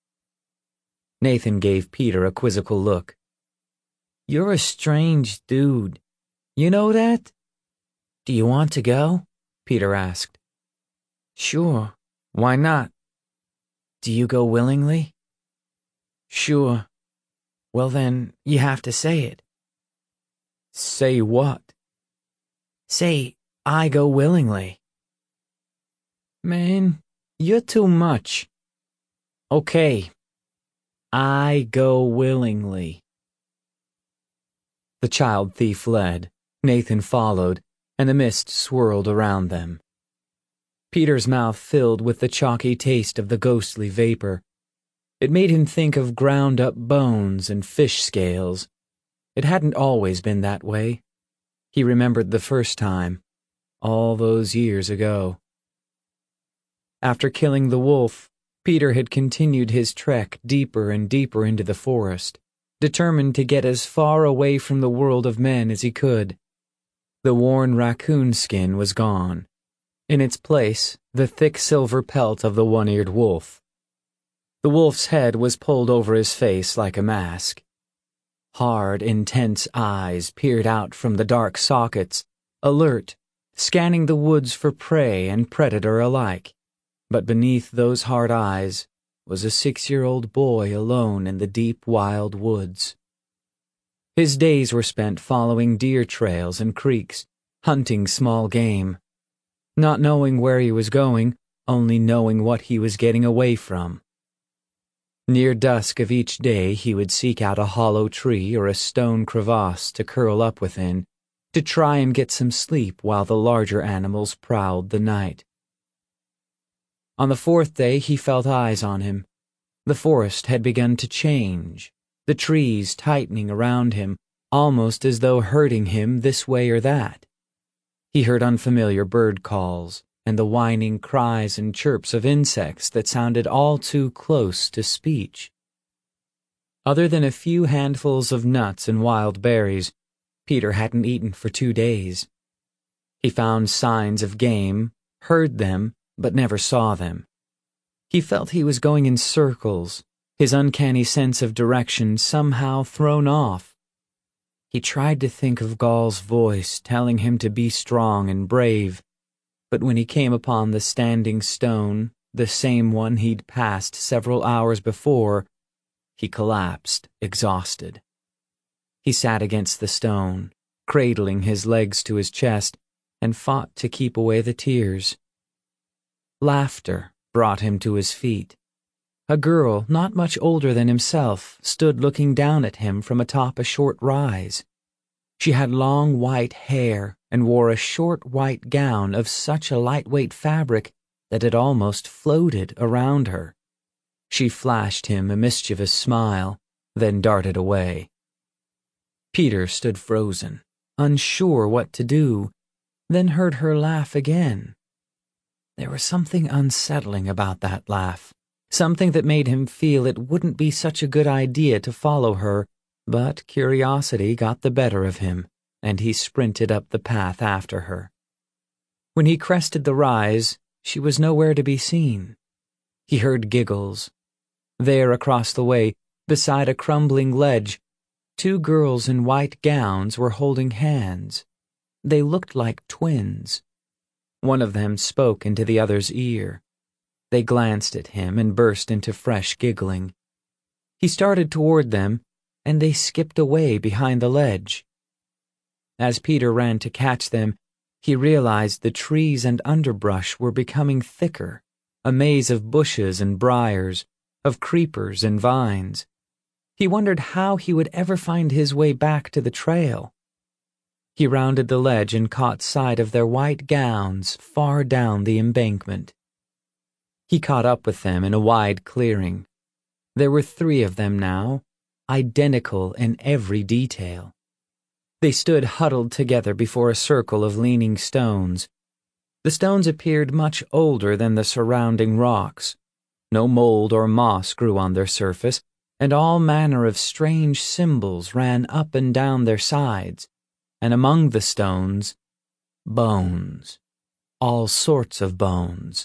Nathan gave Peter a quizzical look. You're a strange dude. You know that? Do you want to go? Peter asked. Sure. Why not? Do you go willingly? Sure. Well then, you have to say it. Say what? Say, I go willingly. Man, you're too much. Okay. I go willingly. The child thief fled. Nathan followed, and the mist swirled around them. Peter's mouth filled with the chalky taste of the ghostly vapor. It made him think of ground-up bones and fish scales. It hadn't always been that way. He remembered the first time, all those years ago. After killing the wolf, Peter had continued his trek deeper and deeper into the forest, determined to get as far away from the world of men as he could. The worn raccoon skin was gone. In its place, the thick silver pelt of the one-eared wolf. The wolf's head was pulled over his face like a mask. Hard, intense eyes peered out from the dark sockets, alert, scanning the woods for prey and predator alike. But beneath those hard eyes was a six-year-old boy alone in the deep, wild woods. His days were spent following deer trails and creeks, hunting small game, not knowing where he was going, only knowing what he was getting away from. Near dusk of each day he would seek out a hollow tree or a stone crevasse to curl up within, to try and get some sleep while the larger animals prowled the night. On the fourth day he felt eyes on him. The forest had begun to change, the trees tightening around him, almost as though herding him this way or that. He heard unfamiliar bird calls and the whining cries and chirps of insects that sounded all too close to speech. Other than a few handfuls of nuts and wild berries, Peter hadn't eaten for two days. He found signs of game, heard them, but never saw them. He felt he was going in circles, his uncanny sense of direction somehow thrown off. He tried to think of Gaul's voice telling him to be strong and brave, but when he came upon the standing stone, the same one he'd passed several hours before, he collapsed, exhausted. He sat against the stone, cradling his legs to his chest, and fought to keep away the tears. Laughter brought him to his feet. A girl, not much older than himself, stood looking down at him from atop a short rise. She had long white hair and wore a short white gown of such a lightweight fabric that it almost floated around her. She flashed him a mischievous smile, then darted away. Peter stood frozen, unsure what to do, then heard her laugh again. There was something unsettling about that laugh, something that made him feel it wouldn't be such a good idea to follow her, but curiosity got the better of him, and he sprinted up the path after her. When he crested the rise, she was nowhere to be seen. He heard giggles. There across the way, beside a crumbling ledge, two girls in white gowns were holding hands. They looked like twins. One of them spoke into the other's ear. They glanced at him and burst into fresh giggling. He started toward them, and they skipped away behind the ledge. As Peter ran to catch them, he realized the trees and underbrush were becoming thicker, a maze of bushes and briars, of creepers and vines. He wondered how he would ever find his way back to the trail. He rounded the ledge and caught sight of their white gowns far down the embankment. He caught up with them in a wide clearing. There were three of them now, identical in every detail. They stood huddled together before a circle of leaning stones. The stones appeared much older than the surrounding rocks. No mold or moss grew on their surface, and all manner of strange symbols ran up and down their sides, and among the stones, bones, all sorts of bones.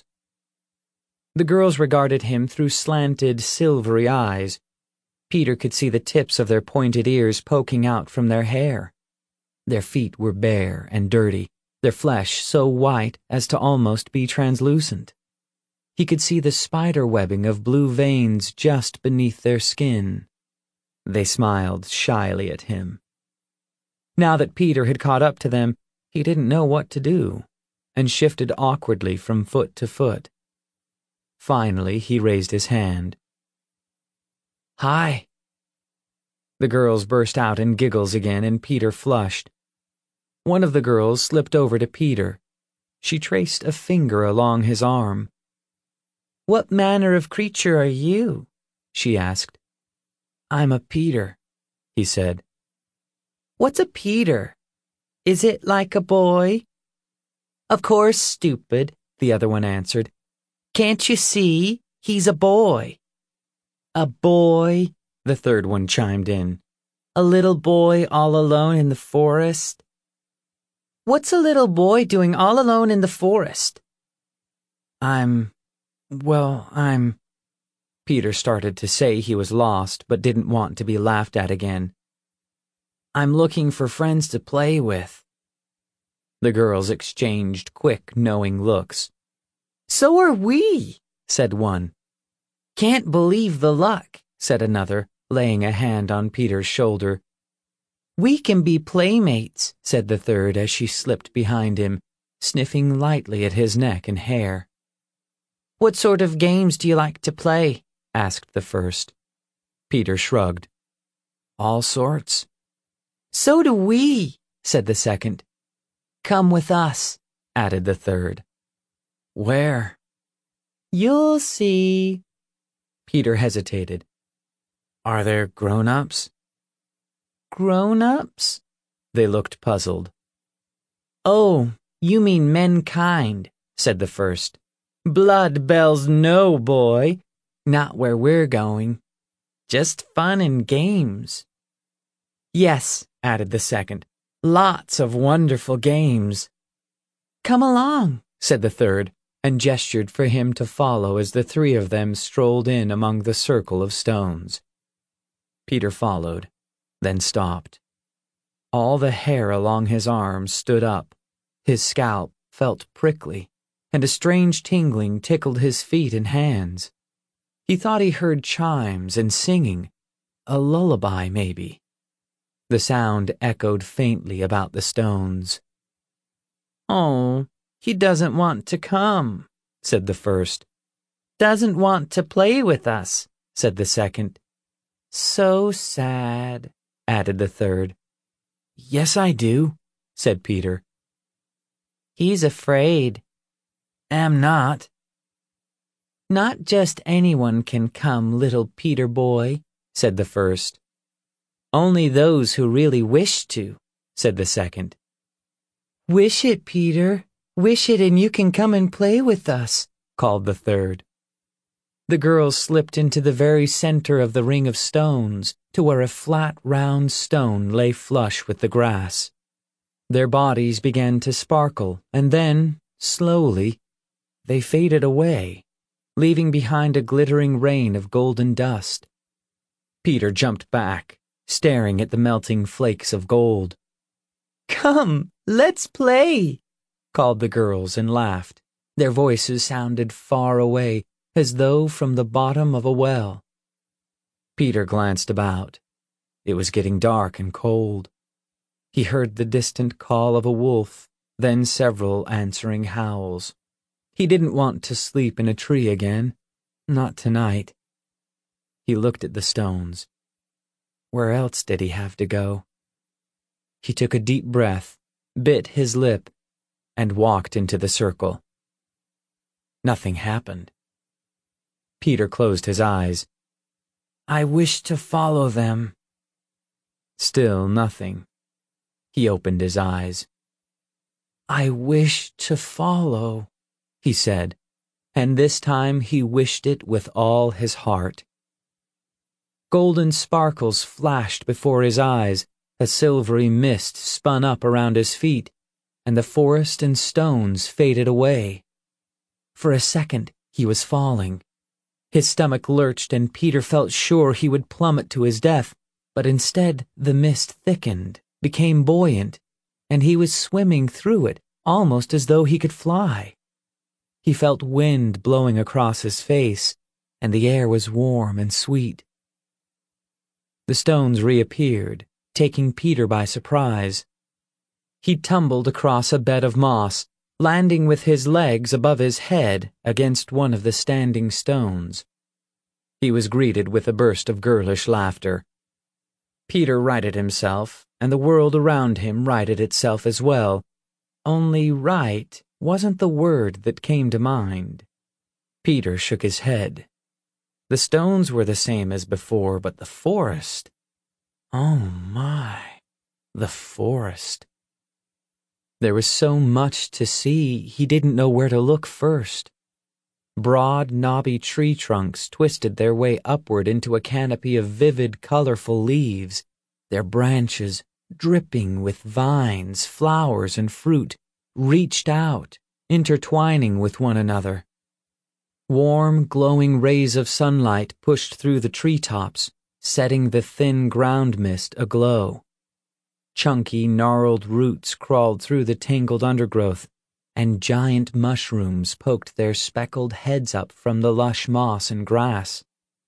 The girls regarded him through slanted, silvery eyes. Peter could see the tips of their pointed ears poking out from their hair. Their feet were bare and dirty, their flesh so white as to almost be translucent. He could see the spider webbing of blue veins just beneath their skin. They smiled shyly at him. Now that Peter had caught up to them, he didn't know what to do, and shifted awkwardly from foot to foot. Finally, he raised his hand. "Hi." The girls burst out in giggles again, and Peter flushed. One of the girls slipped over to Peter. She traced a finger along his arm. "What manner of creature are you?" she asked. "I'm a Peter," he said. "What's a Peter? Is it like a boy?" "Of course, stupid," the other one answered. "Can't you see? He's a boy." "A boy?" the third one chimed in. "A little boy all alone in the forest?" "What's a little boy doing all alone in the forest?" I'm, well, I'm... Peter started to say he was lost, but didn't want to be laughed at again. I'm looking for friends to play with." The girls exchanged quick, knowing looks. "So are we," said one. "Can't believe the luck," said another, laying a hand on Peter's shoulder. "We can be playmates," said the third as she slipped behind him, sniffing lightly at his neck and hair. "What sort of games do you like to play?" asked the first. Peter shrugged. "All sorts." "So do we," said the second. "Come with us," added the third. "Where?" "You'll see." Peter hesitated. "Are there grown-ups?" "Grown-ups?" They looked puzzled. "Oh, you mean menkind," said the first. "Blood bells no, boy. Not where we're going. Just fun and games." "Yes," added the second. "Lots of wonderful games." "Come along," said the third, and gestured for him to follow as the three of them strolled in among the circle of stones. Peter followed, then stopped. All the hair along his arms stood up. His scalp felt prickly, and a strange tingling tickled his feet and hands. He thought he heard chimes and singing, a lullaby maybe. The sound echoed faintly about the stones. "Oh, he doesn't want to come," said the first. "Doesn't want to play with us," said the second. "So sad," added the third. "Yes, I do," said Peter. "He's afraid." "Am not." "Not just anyone can come, little Peter boy," said the first. "Only those who really wish to," said the second. "Wish it, Peter. Wish it and you can come and play with us," called the third. The girls slipped into the very center of the ring of stones to where a flat, round stone lay flush with the grass. Their bodies began to sparkle, and then, slowly, they faded away, leaving behind a glittering rain of golden dust. Peter jumped back, staring at the melting flakes of gold. "Come, let's play," called the girls and laughed. Their voices sounded far away, as though from the bottom of a well. Peter glanced about. It was getting dark and cold. He heard the distant call of a wolf, then several answering howls. He didn't want to sleep in a tree again, not tonight. He looked at the stones. Where else did he have to go? He took a deep breath, bit his lip, and walked into the circle. Nothing happened. Peter closed his eyes. "I wish to follow them." Still nothing. He opened his eyes. "I wish to follow," he said, and this time he wished it with all his heart. Golden sparkles flashed before his eyes, a silvery mist spun up around his feet, and the forest and stones faded away. For a second, he was falling. His stomach lurched, and Peter felt sure he would plummet to his death, but instead the mist thickened, became buoyant, and he was swimming through it, almost as though he could fly. He felt wind blowing across his face, and the air was warm and sweet. The stones reappeared, taking Peter by surprise. He tumbled across a bed of moss, landing with his legs above his head against one of the standing stones. He was greeted with a burst of girlish laughter. Peter righted himself, and the world around him righted itself as well, only right wasn't the word that came to mind. Peter shook his head. The stones were the same as before, but the forest... Oh my, the forest. There was so much to see, he didn't know where to look first. Broad, knobby tree trunks twisted their way upward into a canopy of vivid, colorful leaves, their branches, dripping with vines, flowers, and fruit, reached out, intertwining with one another. Warm, glowing rays of sunlight pushed through the treetops, setting the thin ground mist aglow. Chunky, gnarled roots crawled through the tangled undergrowth, and giant mushrooms poked their speckled heads up from the lush moss and grass.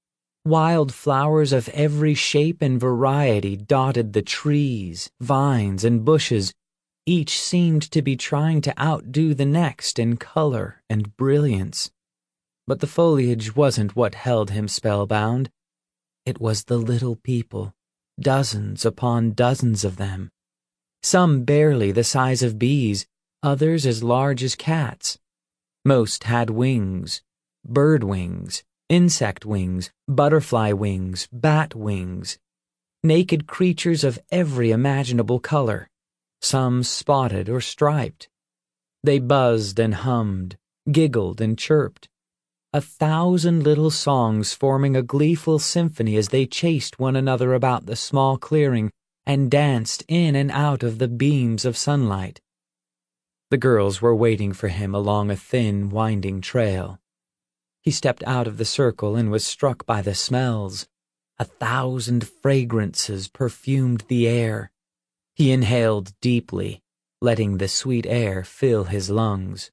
Wild flowers of every shape and variety dotted the trees, vines, and bushes. Each seemed to be trying to outdo the next in color and brilliance. But the foliage wasn't what held him spellbound. It was the little people, dozens upon dozens of them. Some barely the size of bees, others as large as cats. Most had wings, bird wings, insect wings, butterfly wings, bat wings. Naked creatures of every imaginable color, some spotted or striped. They buzzed and hummed, giggled and chirped. A thousand little songs forming a gleeful symphony as they chased one another about the small clearing and danced in and out of the beams of sunlight. The girls were waiting for him along a thin, winding trail. He stepped out of the circle and was struck by the smells. A thousand fragrances perfumed the air. He inhaled deeply, letting the sweet air fill his lungs.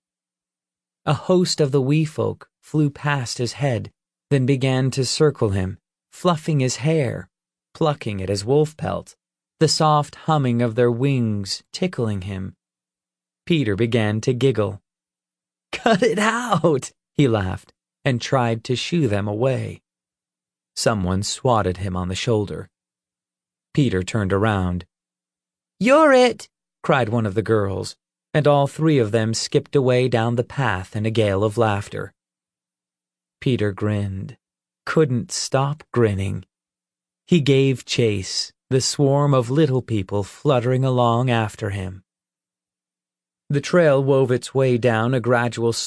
A host of the wee folk flew past his head, then began to circle him, fluffing his hair, plucking at his wolf pelt, the soft humming of their wings tickling him. Peter began to giggle. "Cut it out," he laughed, and tried to shoo them away. Someone swatted him on the shoulder. Peter turned around. "You're it!" cried one of the girls, and all three of them skipped away down the path in a gale of laughter. Peter grinned, couldn't stop grinning. He gave chase, the swarm of little people fluttering along after him. The trail wove its way down a gradual